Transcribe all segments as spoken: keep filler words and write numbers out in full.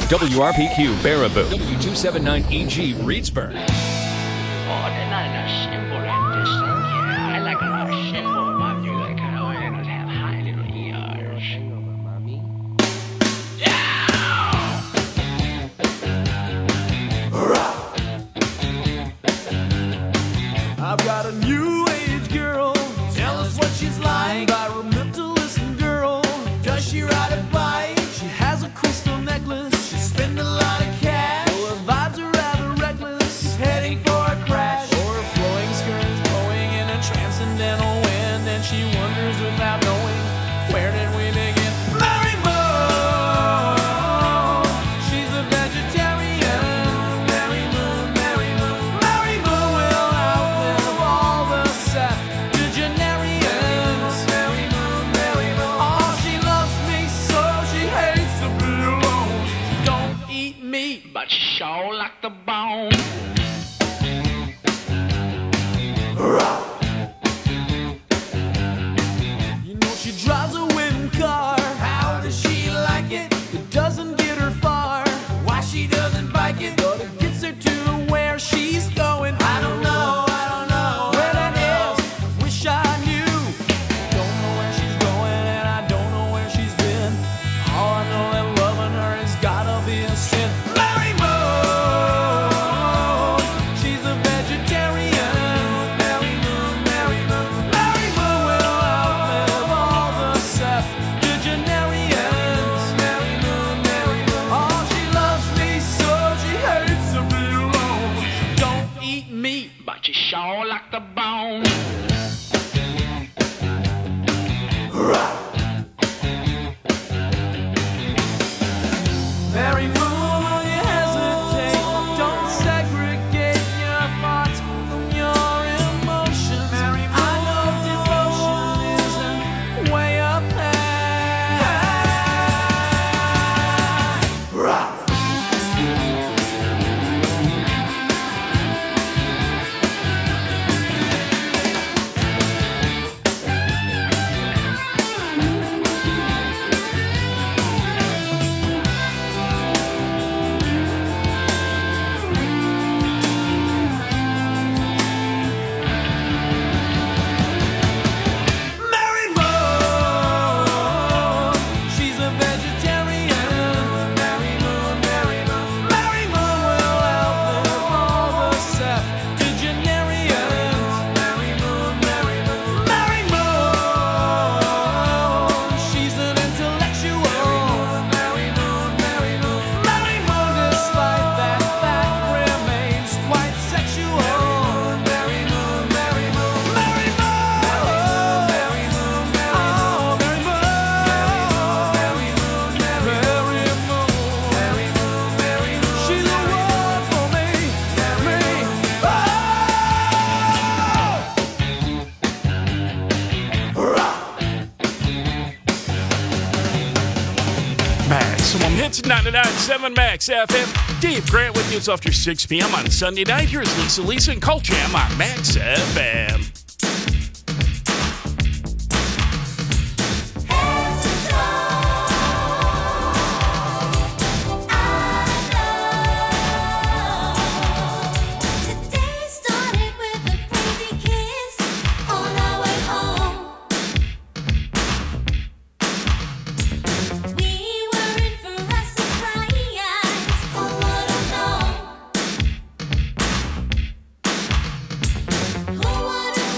W R P Q Baraboo, W two seventy-nine E G Reedsburg. Oh, they're not enough simple like this thing here. I like a lot of simple, but you like kind of want to have high little ears. I've got a new age girl. Tell us what she's like. Environmentalist girl. Does she ride a bike? She has a crystal necklace. She spends a lot of cash. Well, her vibes are rather reckless. She's heading for a crash. Or her flowing skirt is blowing in a transcendental wind, and she wonders without knowing, where did we begin? Mary Moon. She's a vegetarian. Mary Moon, Mary Moon, Mary Moon will outlive all the septuagenarians. Mary Moon, Mary Moon. Oh, she loves me so she hates to be alone. She don't eat meat, But she sure like the bone. you know she drives a wooden car. How does she like it? It doesn't get her far. Why she doesn't bike it, but it gets her to where she's going. I don't know, I don't know where that is. I wish I knew. Don't know where she's going and I don't know where she's been. All I know that loving her has gotta be a sin. Mary Moon, she's a vegetarian. Mary Moon, Mary Moon, Mary Moon will outlive all the septuagenarians. Mary Moon, Mary Moon, oh, she loves me so she hates to be alone. She don't eat meat. But she sure like the bone. Mary Moon, will you hesitate? Don't segregate your thoughts from your emotions. Mary Moon, I know devotion isn't way up Mary Moon, she's a vegetarian. Mary Moon, Mary Moon, Mary Moon will outlive all the septuagenarians. Mary Moon, Mary Moon, Mary Moon, she's an intellectual. Mary Moon, Mary Moon, Mary Moon, despite that fact, remains quite sexual. Mary Moon, Mary Moon, Mary Moon, Mary Moon, Mary Moon, Mary Moon, Mary Moon, Mary Moon, Mary Moon, Mary Moon, she's the one for me, me. Maximum Hits ninety-nine point seven Max F M. Dave Grant with you. It's after six p.m. on Sunday night. Here's Lisa Lisa and Cult Jam on Max F M. Today started with a crazy kiss on our way home. We were in for a surprise. Oh, what a know. Who would have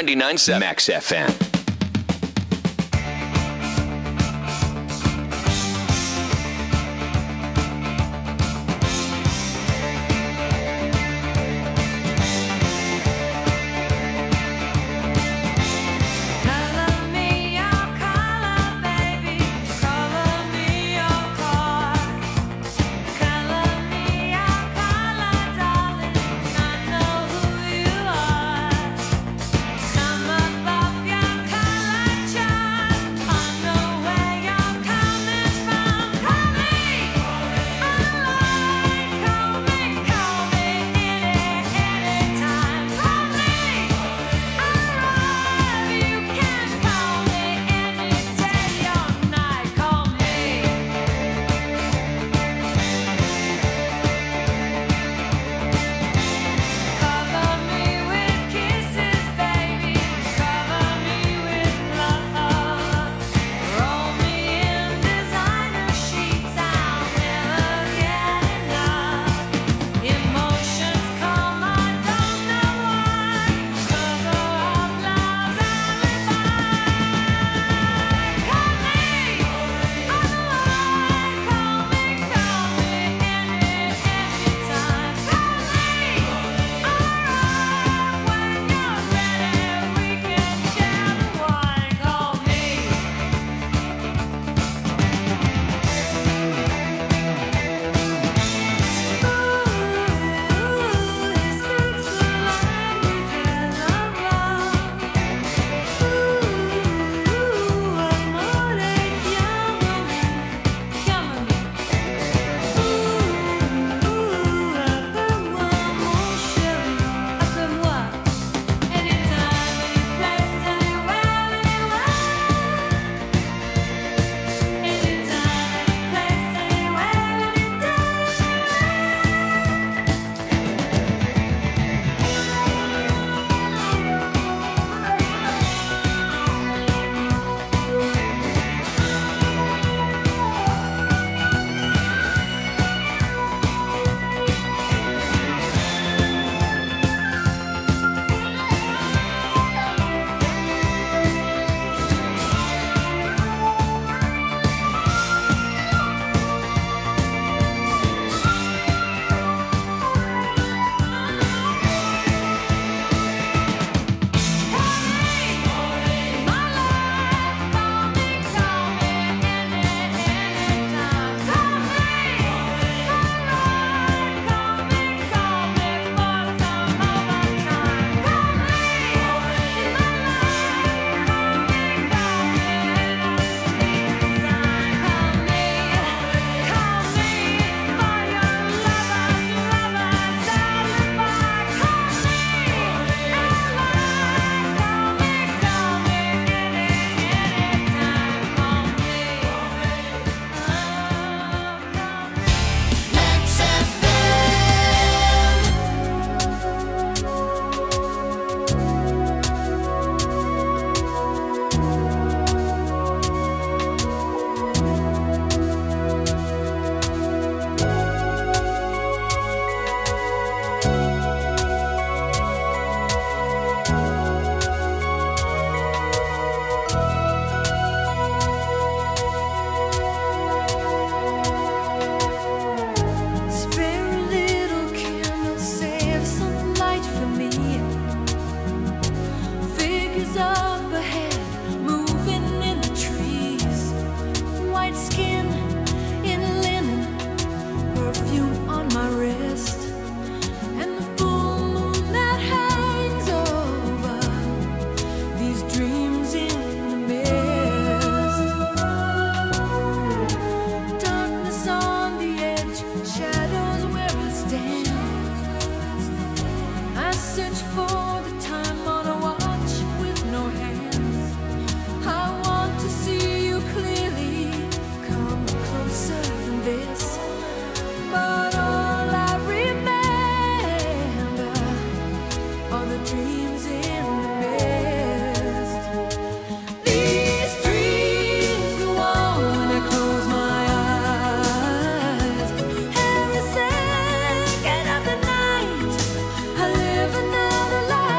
ninety-nine point seven Max F M. Color me your color, baby. Color me your car. Color me your color, darling. I know who you are. Come above your color chart. I know where you're coming from. Call me, alright. Call me, call me any, anytime. Call me, alright. You can call me any day or night. Call me. Cover me with kisses, baby. Cover me with love. Roll me in designer sheets. I'll never get enough. Emotions come, I don't know why. Cover up love's alibi. Call me, alright. Call me, call me any, anytime. Call me, alright. When you're ready, we can share the wine. Call me. Spare a little candle, save some light for me. Figures up ahead, moving in the trees. White skin in linen, perfume on my wrist, and the full moon that hangs over these dreams in the mist. Darkness on the edge, shadows where we stand. I search for the time on a watch with no hands. I want to see you clearly. Come closer than this. But all I remember are the dreams in the mist. These dreams go on when I close my eyes. Every second of the night, I live another life.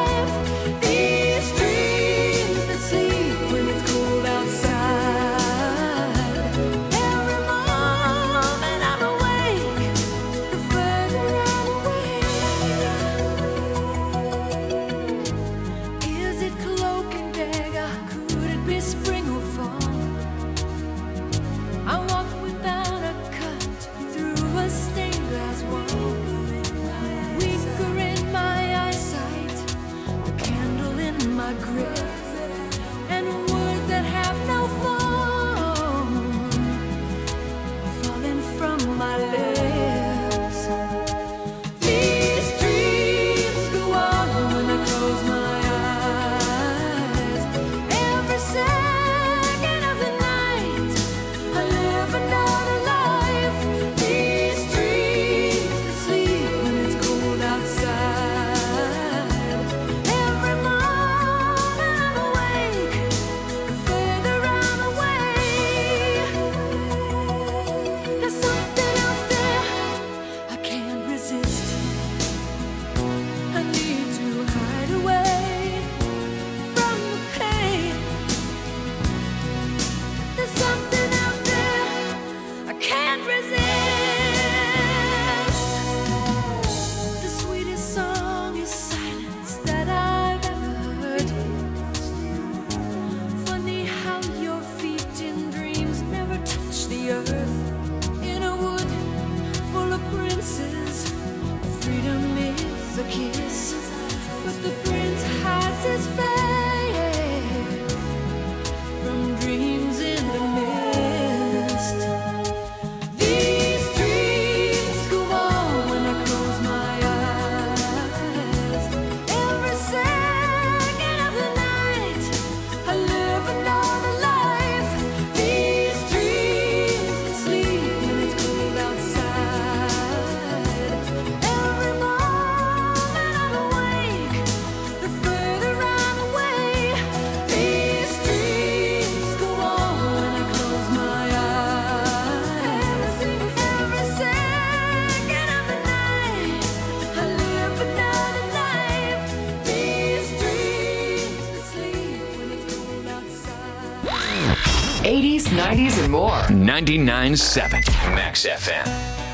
nineties, and more. ninety-nine point seven Max F M.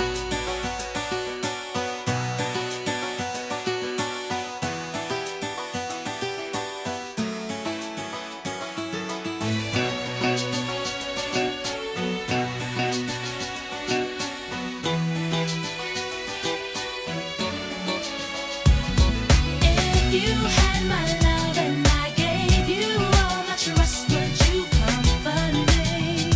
You had my love and I gave you all my trust. Would you comfort me?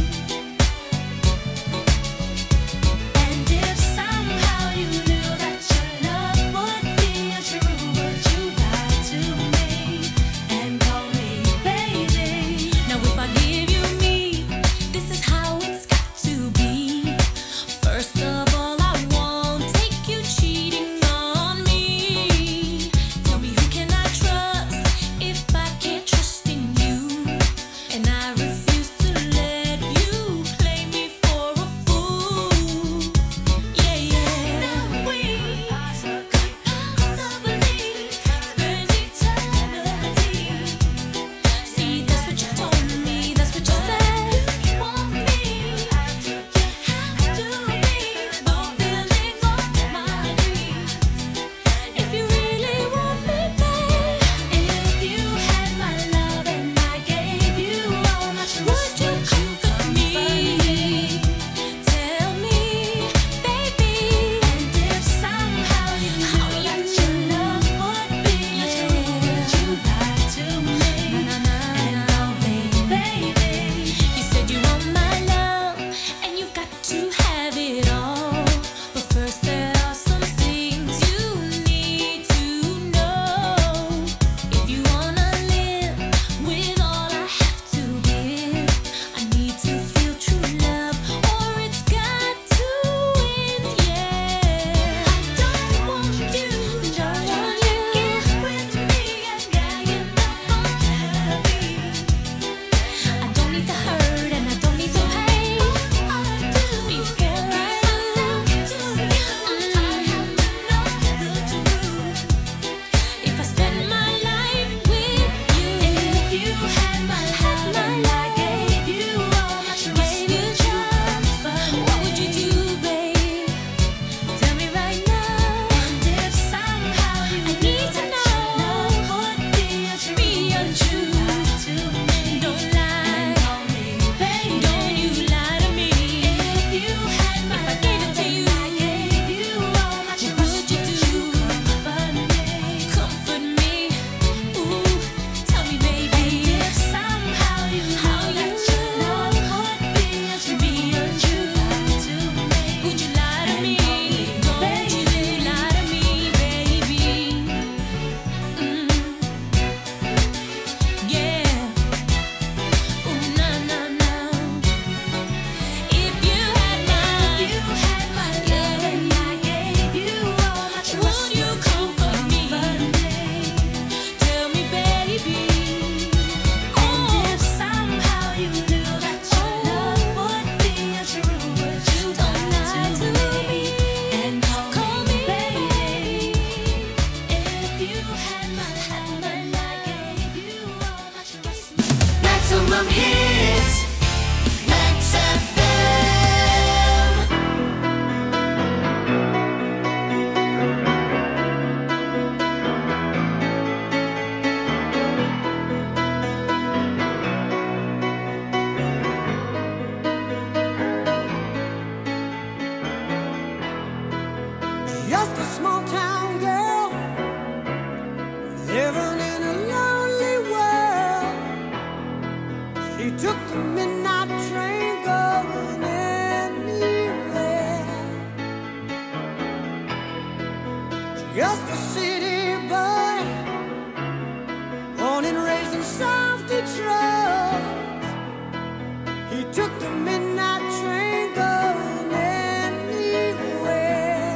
And if somehow you knew that your love would be untrue, would you lie to me and call me baby? Now if I give you me, this is how it's got to be. First of all, I won't take you cheating on me. Tell me who can I trust if I can't trust in you? And I refuse to let you play me for a fool. Yeah, yeah. Now we could possibly spend eternity. See, that's what you told me, that's what you said. You want me, you have to be fulfilling all my dreams. If you really want me, babe, if you had my love and I gave you all my trust, would you comfort me? Tell me, baby. And if somehow you knew that your love would be untrue, would you lie to me and call me baby? You said you want my love and you've got to have it all. But first there are some things you need to know. If you wanna live with all I have to give, I need to feel true love or it's got to end, yeah. I don't want you, don't want you get with me and get up unhappy. I don't need the hurt and I don't need the pain. All I do is get myself to you. I have to know the truth. If I spend my life with you, if you had my love and I gave you all my trust, would you comfort? What would you do, babe? Tell me right now. And if somehow you I need to know would be untrue, be untrue to me, don't lie, baby. Don't you lie to me. If you had my if I gave it to you, I gave you all my trust, would you do? Comfort me, comfort me. Ooh, tell me, baby. And if somehow you how you your love would be untrue, be untrue to me, would you lie to me? Don't you lie to me, baby. Mm. Yeah. Ooh, na na na. If you had my, if you had my love and I gave you all my trust, would you comfort me? Tell me, baby. And if somehow you knew that your love would be untrue, would you lie to me and call me baby? If you had my love and I gave you all my trust. Maximum hits, Max F M. Just a small town girl living in a lonely world. She took the midnight train going anywhere. Just a city boy, born and raised in South Detroit. He took the midnight train going anywhere.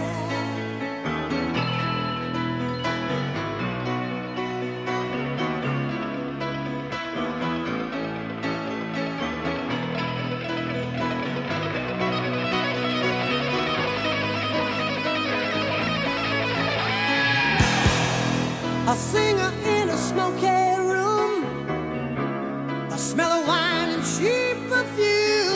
A singer in a smoky room, a smell of wine and cheap perfume.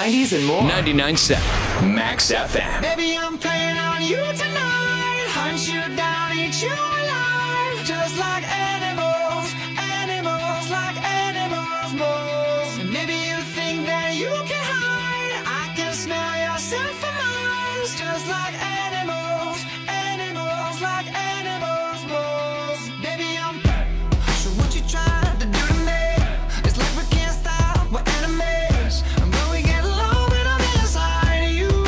nineties and more. ninety-nine point seven Max F M. Baby, I'm playing on you tonight. Hunt you down, eat you alive. Just like animals, animals, like animals, moles. And maybe you think that you can hide. I can smell yourself for miles. Just like animals, animals, like animals, moles. Baby, I'm. So what you trying to do to me? It's like we can't stop, we're enemies. And when we get low, but on the inside of you.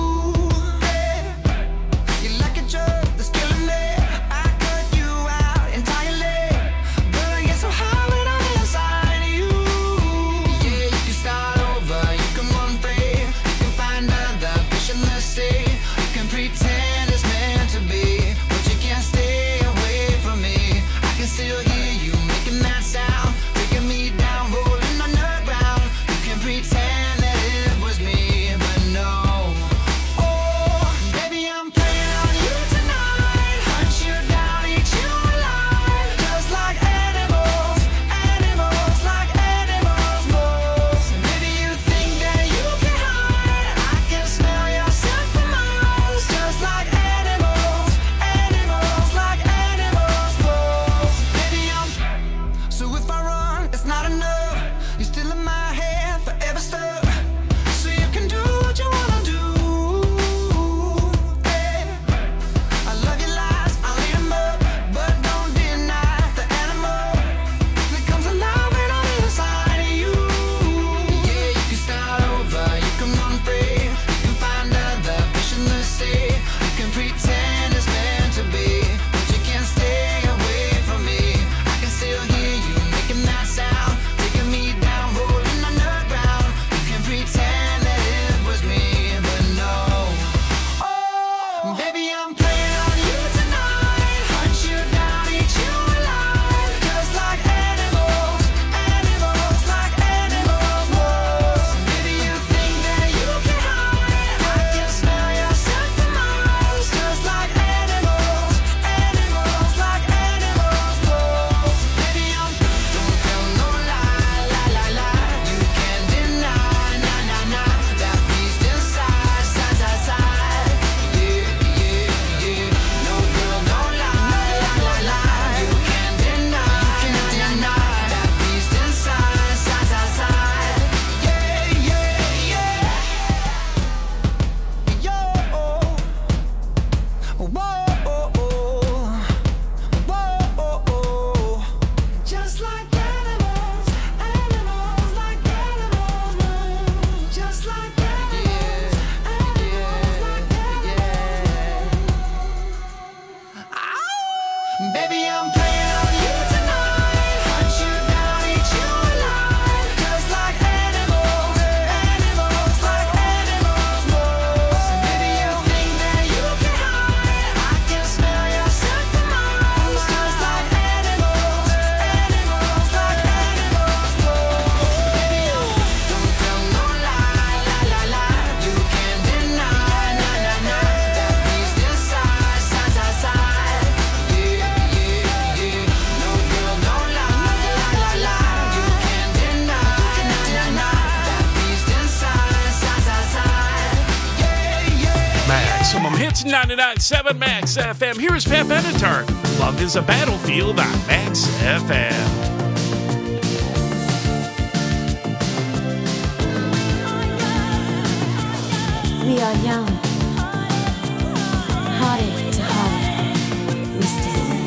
You're like a drug that's killing me. I cut you out entirely. But I get so high when I'm inside of you. Yeah, you can start over, you can run free. You can find other fish in the sea. You can pretend it's meant to be, but you can't stay away from me. I can still hear you making that sound, taking me down, rolling on the ground. You can pretend that it was me, but no. Oh, baby, I'm playing on you tonight. Hunt you down, eat you alive. Just like animals, animals, like animals, moles. Maybe you think that you can hide. I can smell yourself for miles. Just like animals, animals, like animals, moles. Baby, I'm. So if I run, it's not enough. You're still in my head, forever stuck. So you can do what you wanna do. Hey, I love your lies, I'll eat 'em up, but don't deny the animal that comes alive when I'm inside of you. Yeah, you can start over, you can run free, you can find other fish in the sea. You can pretend it's meant to be, but you can't stay away from me. I can still hear you making that sound, taking me down, rolling on the ground. You can pretend that it was me, but no. Oh, baby, I'm playing on you tonight. Hunt you down, eat you alive. Just like animals, animals, like animals, moles. Maybe you think that you can hide. I can smell yourself for miles. Just like animals, animals, like animals, moles. Baby, I'm. Don't tell no lie, lie, lie, lie. You can't deny, nah, nah, nah. That beast inside, side, side, side. Yeah, yeah, yeah. No girl, don't lie, lie, lie, lie. You can't deny, can't deny. That beast inside, side, side, side. Yeah, yeah, yeah. Yo, whoa, whoa, whoa. Just like animals, animals, like animals, moles. Just like animals, animals, like animals. Ow! Baby, I'm playing on you tonight. Hunt you down, eat you alive. Just like animals, animals, like animals, moles. Maybe you think that you can hide. I can smell yourself for miles. Just like animals, animals, like animals, moles. Baby, don't tell no lie, lie, lie, lie. You can't deny, nah, nah, nah. That beast inside, side, side, side. Yeah, yeah, yeah. No girl, don't lie, lie, lie, lie. You can't deny, nah, nah, nah. That beast inside, side, side, side. Yeah, yeah. Maximum Hits ninety-nine point seven Max F M. Here's Pat Benatar. Love is a Battlefield on Max F M. We are young, hearted to heart. We stand.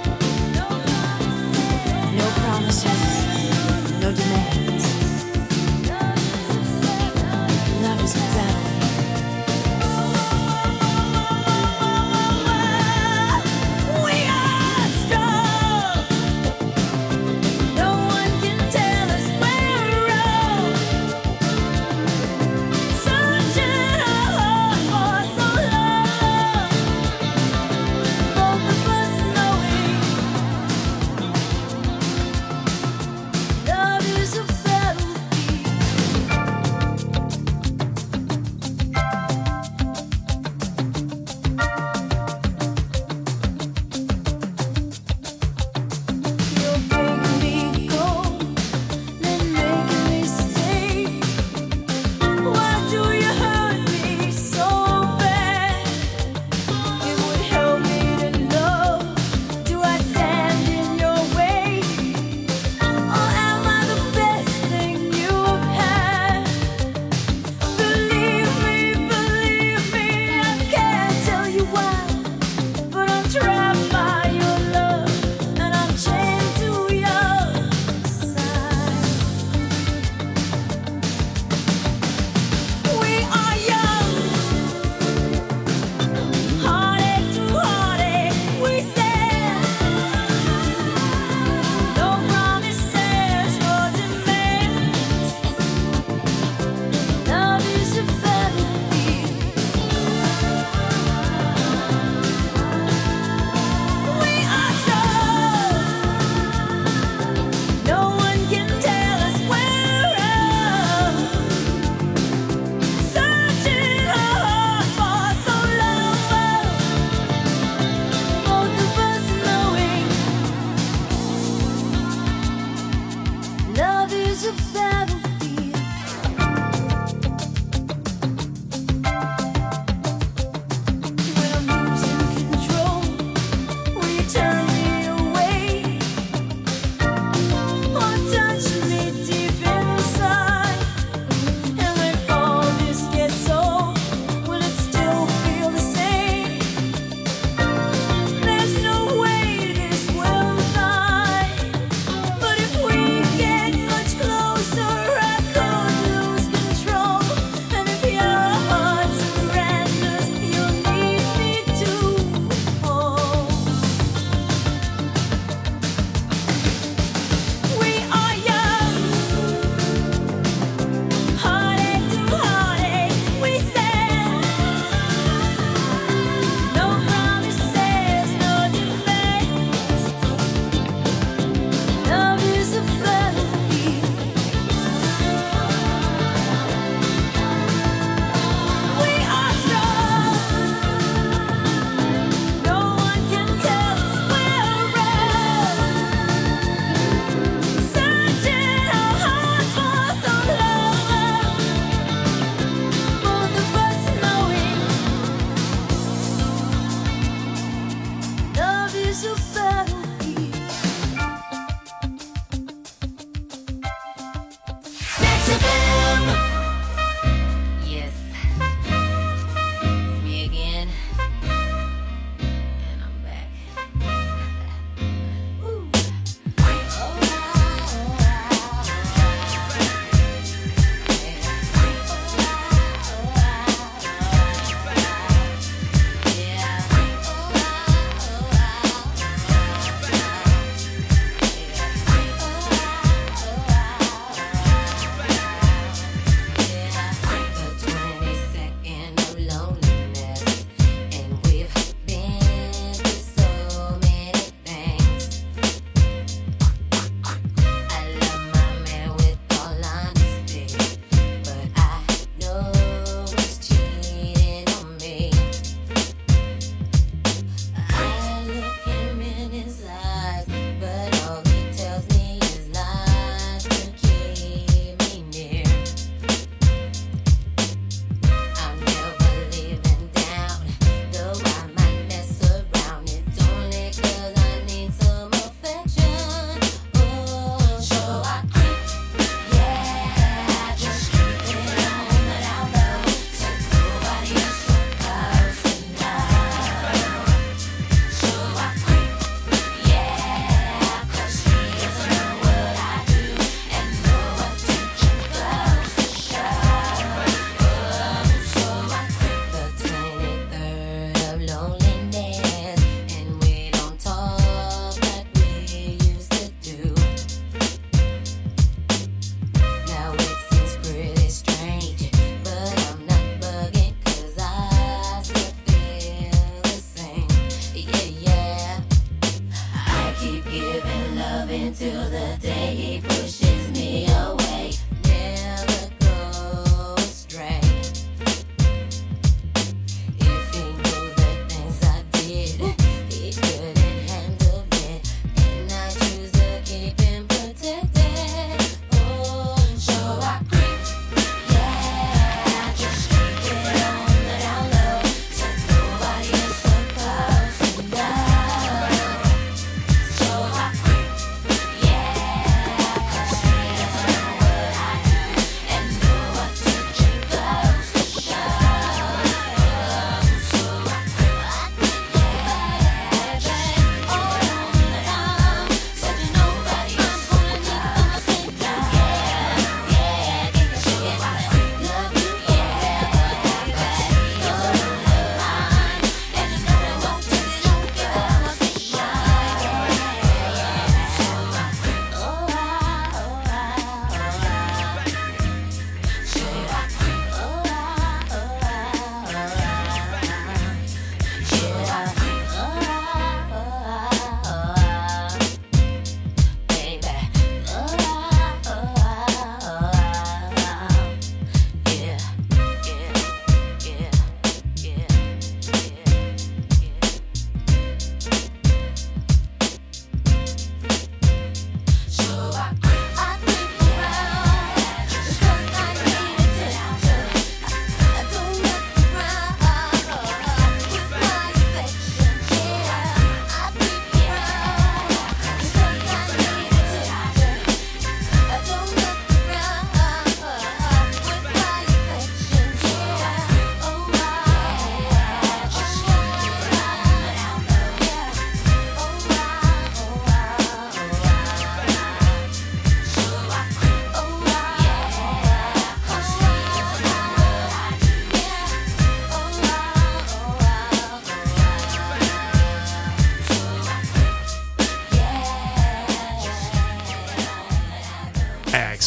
No promises, no demands. Love is a battlefield. We are strong. No one can tell us we're wrong. Searching our hearts for some love.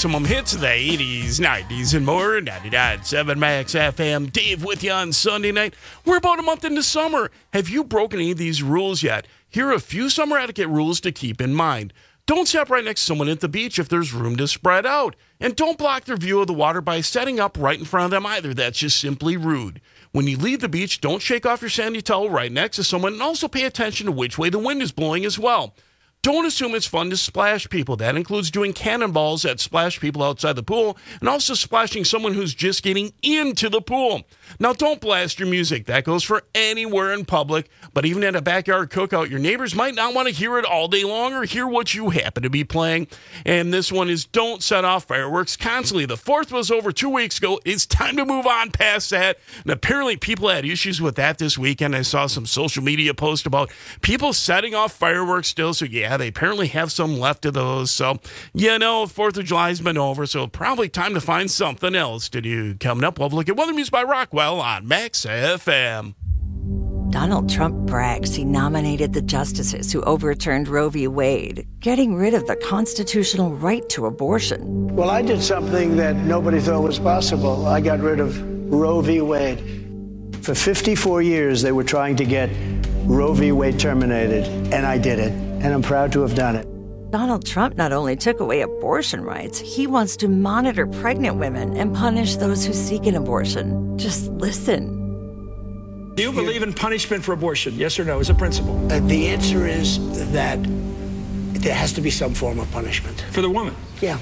maximum hits of the eighties, nineties, and more. ninety-nine point seven Max F M. Dave with you on Sunday night. We're about a month into summer. Have you broken any of these rules yet? Here are a few summer etiquette rules to keep in mind. Don't stop right next to someone at the beach if there's room to spread out. And don't block their view of the water by setting up right in front of them either. That's just simply rude. When you leave the beach, don't shake off your sandy towel right next to someone, and also pay attention to which way the wind is blowing as well. Don't assume it's fun to splash people. That includes doing cannonballs that splash people outside the pool and also splashing someone who's just getting into the pool. Now, don't blast your music. That goes for anywhere in public, but even at a backyard cookout, your neighbors might not want to hear it all day long or hear what you happen to be playing. And this one is don't set off fireworks constantly. The fourth was over two weeks ago. It's time to move on past that. And apparently people had issues with that this weekend. I saw some social media posts about people setting off fireworks still, so yeah, they apparently have some left of those. So, you know, fourth of July's been over, so probably time to find something else to do. Coming up, we'll have a look at weather music by Rockwell on Max F M. Donald Trump brags he nominated the justices who overturned Roe v. Wade, getting rid of the constitutional right to abortion. Well, I did something that nobody thought was possible. I got rid of Roe v. Wade. For fifty-four years, they were trying to get Roe v. Wade terminated, and I did it. And I'm proud to have done it. Donald Trump not only took away abortion rights, he wants to monitor pregnant women and punish those who seek an abortion. Just listen. Do you believe in punishment for abortion? Yes or no, as a principle? Uh, the answer is that there has to be some form of punishment. For the woman? Yeah.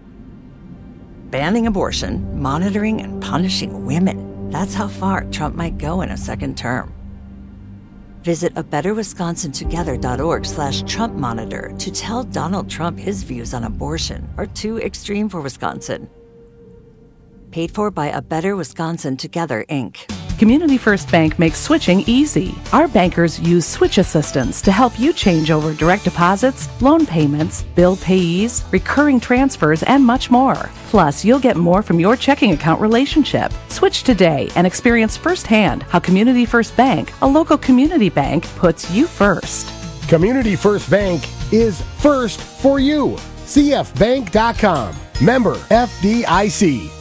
Banning abortion, monitoring and punishing women. That's how far Trump might go in a second term. Visit a better wisconsin together dot org slash Trump monitor to tell Donald Trump his views on abortion are too extreme for Wisconsin. Paid for by A Better Wisconsin Together, Incorporated. Community First Bank makes switching easy. Our bankers use switch assistance to help you change over direct deposits, loan payments, bill payees, recurring transfers, and much more. Plus, you'll get more from your checking account relationship. Switch today and experience firsthand how Community First Bank, a local community bank, puts you first. Community First Bank is first for you. C F bank dot com. Member F D I C.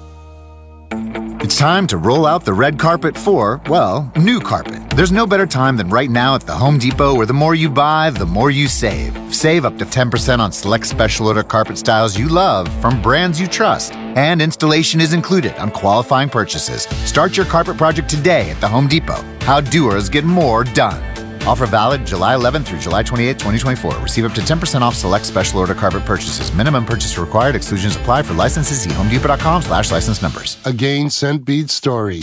It's time to roll out the red carpet for, well, new carpet. There's no better time than right now at the Home Depot, where the more you buy, the more you save. Save up to ten percent on select special order carpet styles you love from brands you trust. And installation is included on qualifying purchases. Start your carpet project today at the Home Depot. How doers get more done. Offer valid July eleventh through July twenty-eighth, twenty twenty-four. Receive up to ten percent off select special order carpet purchases. Minimum purchase required. Exclusions apply. For licenses, see home depot dot com slash license numbers. A Gain Scent Bead story.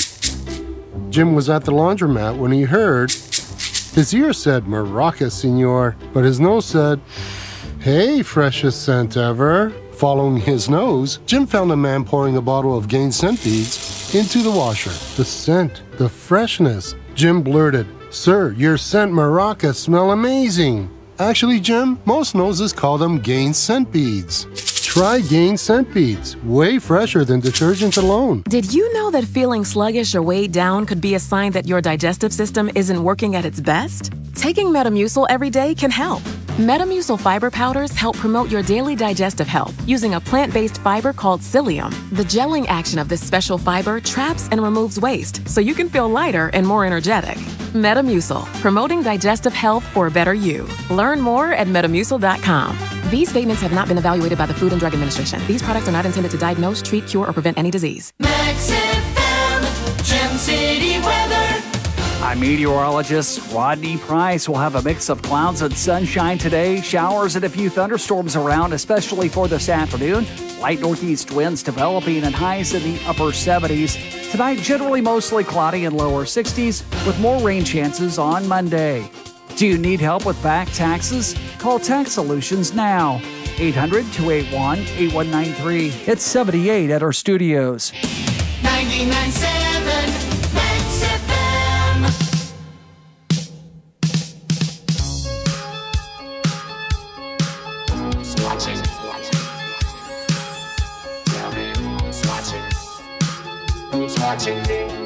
Jim was at the laundromat when he heard his ear said, "Maraca, senor," but his nose said, "Hey, freshest scent ever." Following his nose, Jim found a man pouring a bottle of Gain Scent Beads into the washer. The scent, the freshness. Jim blurted, "Sir, your scent maracas smell amazing." Actually, Jim, most noses call them Gain Scent Beads. Try Gain Scent Beads, way fresher than detergent alone. Did you know that feeling sluggish or weighed down could be a sign that your digestive system isn't working at its best? Taking Metamucil every day can help. Metamucil fiber powders help promote your daily digestive health using a plant-based fiber called psyllium. The gelling action of this special fiber traps and removes waste so you can feel lighter and more energetic. Metamucil, promoting digestive health for a better you. Learn more at metamucil dot com. These statements have not been evaluated by the Food and Drug Administration. These products are not intended to diagnose, treat, cure, or prevent any disease. Max F M, Gem City weather. I'm meteorologist Rodney Price. We'll have a mix of clouds and sunshine today. Showers and a few thunderstorms around, especially for this afternoon. Light northeast winds developing and highs in the upper seventies. Tonight, generally mostly cloudy and lower sixties with more rain chances on Monday. Do you need help with back taxes? Call Tax Solutions now. eight hundred, two eight one, eight one nine three. It's seventy-eight at our studios. ninety-nine point seven Max F M. Swatting. Swatting. Who's watching me?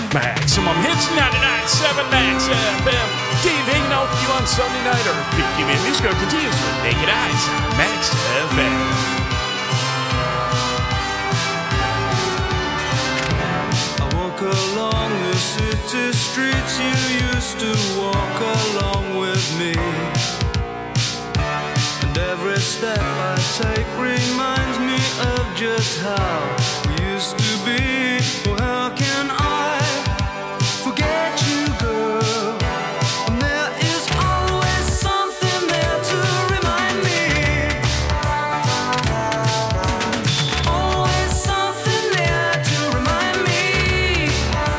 Maximum Hits ninety-nine point seven Max F M. Dave hanging out with you on Sunday night. Our fifty-man music show continues with Naked Eyes on Max F M. I walk along the city streets you used to walk along with me, and every step I take reminds me of just how we used to be. Well, how can I forget you, girl? And there is always something there to remind me. Always something there to remind me.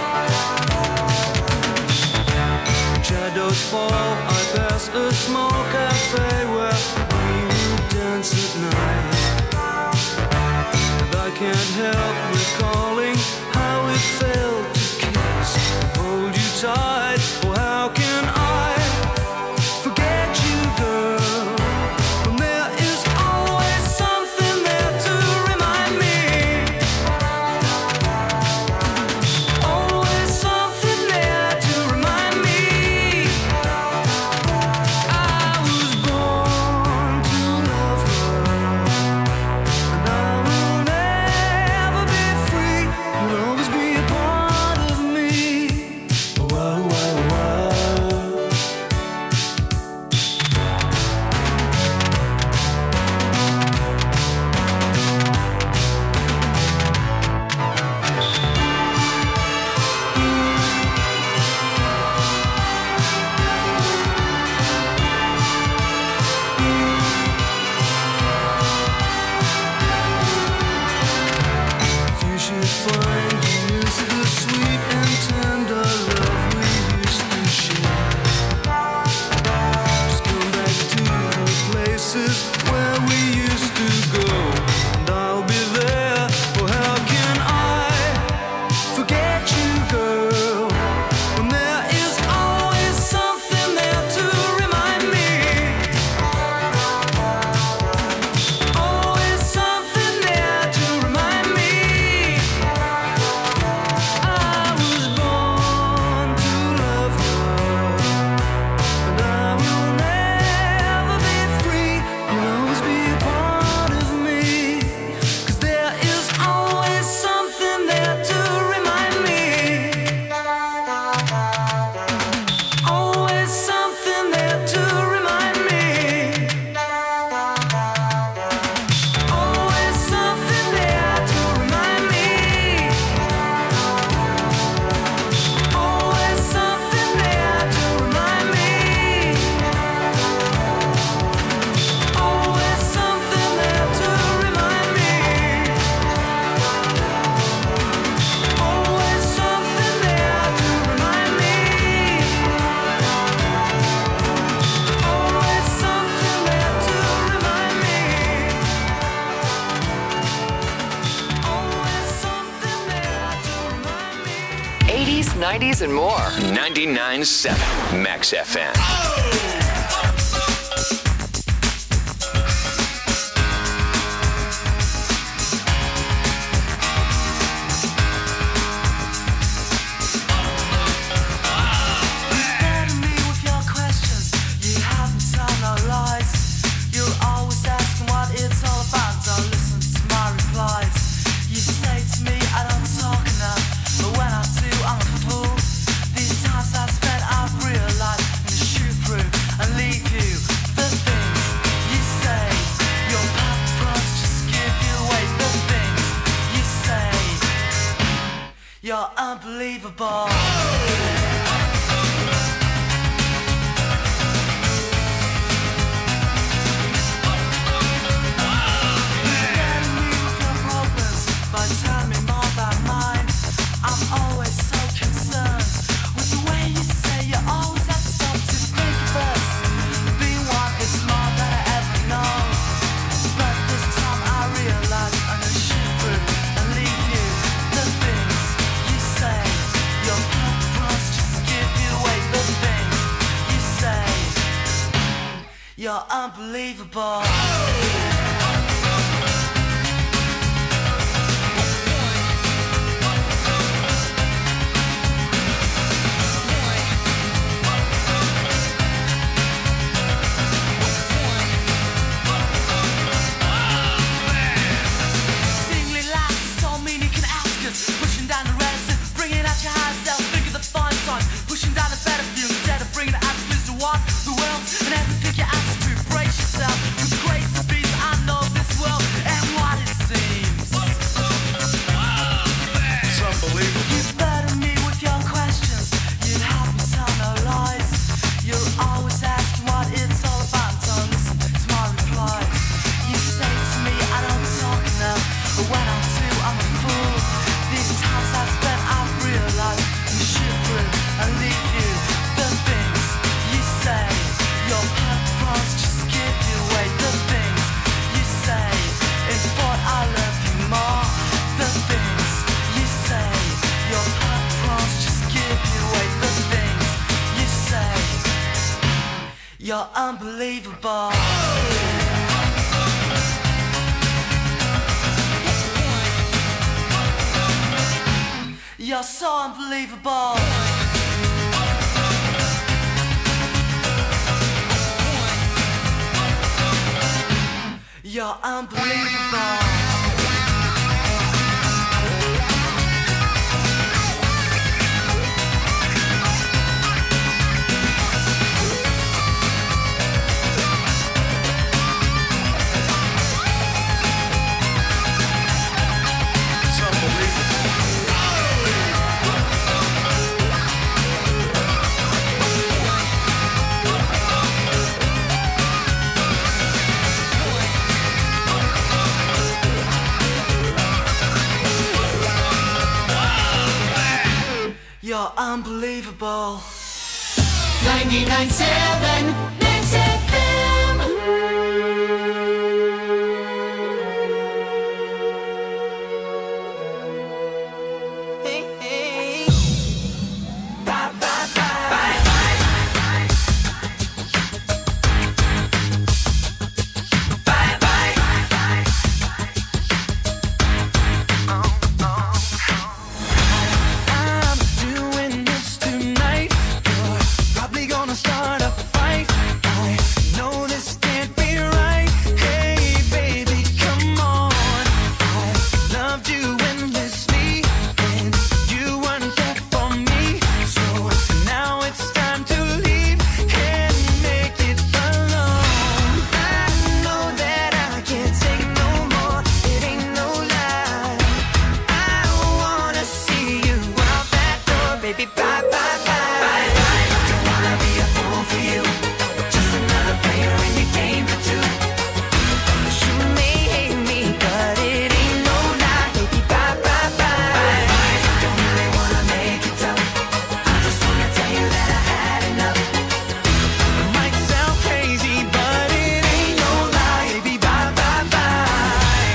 Shadows fall, I pass a small cafe where we dance at night. And I can't help recalling how it felt to kiss and hold you tight. Well, how can I forget you, girl? When there is always something there to remind me. Always something there to remind me. I was born to love her, and I will never be free. You'll always be a part of me. Whoa, whoa, whoa. You should find you miss the sweet and tender love we used to share. Just come back to the places where we used to go, and I'll be there. Well, how can I forget you, girl? When there is always something there to remind me. Always something there to remind me. I was born to love her, and I will never be free. You'll always be a part of me, 'cause there is always something there to remind me. Always something there to remind me. Always something there to remind me. Always something there to remind me. Always something there to remind me. Always something there to remind me. Always something there to remind me. Always something there to remind me. eighties, nineties, and more. ninety-nine point seven Max F M. Burden me with your questions, you haven't told no lies. You're always asking what it's all about, don't listen to my replies. You say to me I don't talk enough, but when I do I'm a fool. These times I've spent I've realized I'm gonna shoot through and leave you. The things you say, your purpose just give you away. The things you say, you're unbelievable. But tell me more about mine. I'm always so concerned with the way you say you always have to stop to think of us. Being one is more than I ever know. But this time I realize I'm gonna shoot through and leave you. The things you say, your purpose just give you away. The things you say, you're unbelievable. You're unbelievable. You're so unbelievable. You're unbelievable. You're unbelievable. ninety-nine point seven Mix F M. Hey, hey. Bye, bye, bye. Bye, bye, bye. I'm doing this tonight. You're probably gonna start a fight. I know this can't be right. Hey, baby, come on. I loved you endlessly, and you weren't there for me. So now it's time to leave and make it alone. I know that I can't take no more. It ain't no lie. I wanna see you out that door, baby. Bye, bye, bye. Don't wanna be a fool for you. Just another player in your game for two. You may hate me, but it ain't no lie, baby. Bye, bye, bye. Don't really wanna make it tough. I just wanna tell you that I had enough. It might sound crazy, but it ain't no lie, baby. Bye, bye, bye.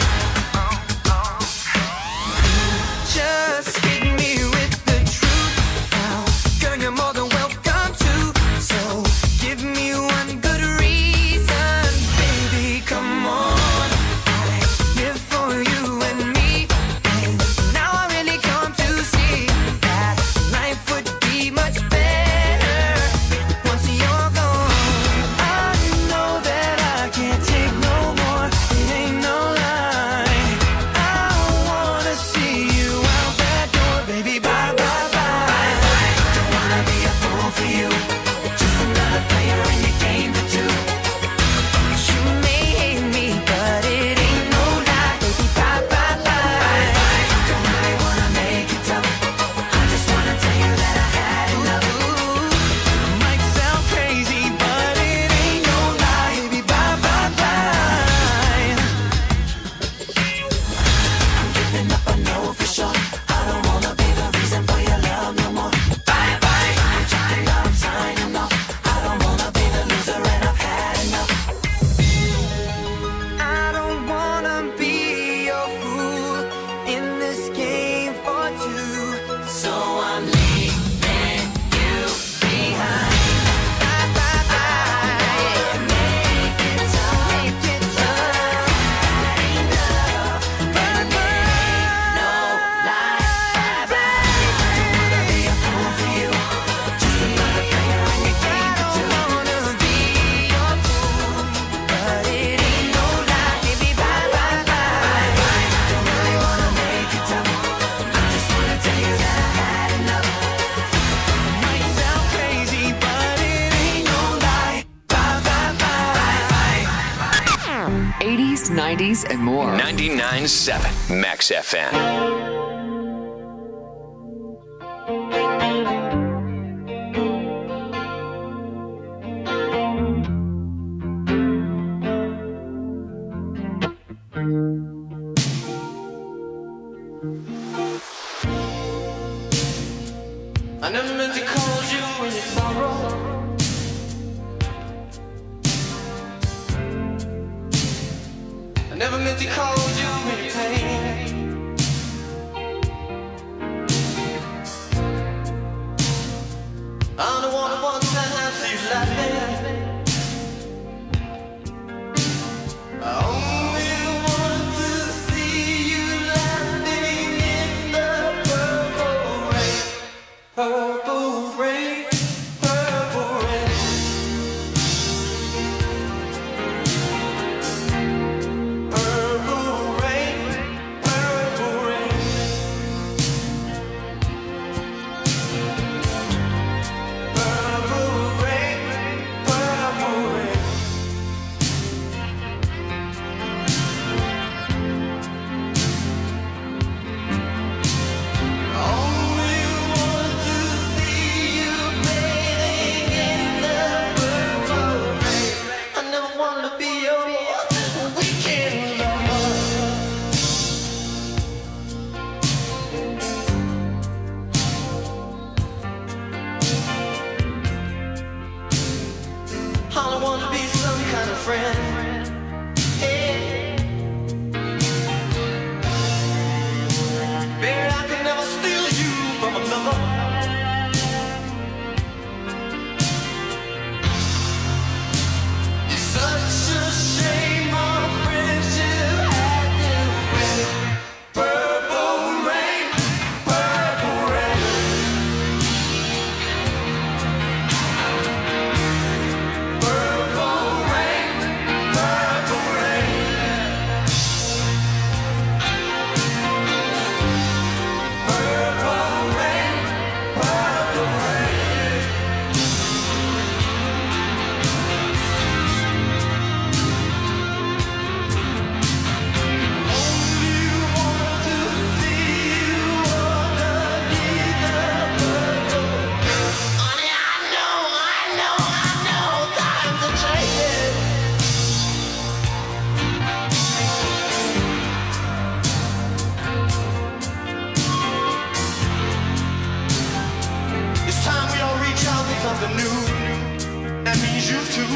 Just hit me with the truth now. Girl, you're more than welcome to. So give me one good reason, baby. Come on. I live for you and me. And now I really come to see that life would be much better once you're gone. I know that I can't take no more. It ain't no lie. I wanna see you out that door, baby. Bye, bye, bye. Don't wanna be a fool for you. Just another player in your game for two. You may hate me, but it ain't no lie, baby. Bye, bye, bye. Don't really wanna make it tough. I just wanna tell you that I had enough. Might sound crazy, but it ain't no lie, baby. Bye, bye, bye. I'm giving up, I know for sure. I don't wanna be the reason for your love no more. Bye, bye. I'm trying, I'm signing off. I don't wanna be the loser, and I've had enough. I don't wanna be your fool in this game for two. So I'm leaving you behind. Bye, bye, bye. Make it tough. Make it tough. Ain't enough. But it ain't no lie. Bye, bye. Don't wanna be a fool for you. Just another player in your game for two. I don't wanna be your fool, but it ain't no lie, baby. Bye, bye, bye. Don't really wanna make it tough. I just wanna tell you that I had enough. Might sound crazy, but it ain't no lie. Bye, bye, bye. eighties, nineties, and more. ninety-nine point seven Max F M. I never meant to call you in your sorrow. I never meant to call you in your pain. I don't wanna want to have you laughing. friend. Hey. Baby, I can never steal you from another. It's such a shame our friendship had to end. Purple rain, purple rain. Purple rain, purple rain. Purple rain, purple rain. Only want to see you underneath the purple. Honey, I know, I know, I know times are changing. It's time we all reach out for something new. That means you too.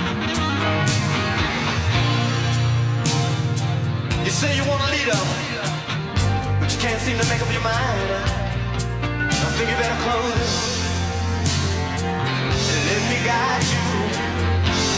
You say you want a leader, but you can't seem to make up your mind. I think you better close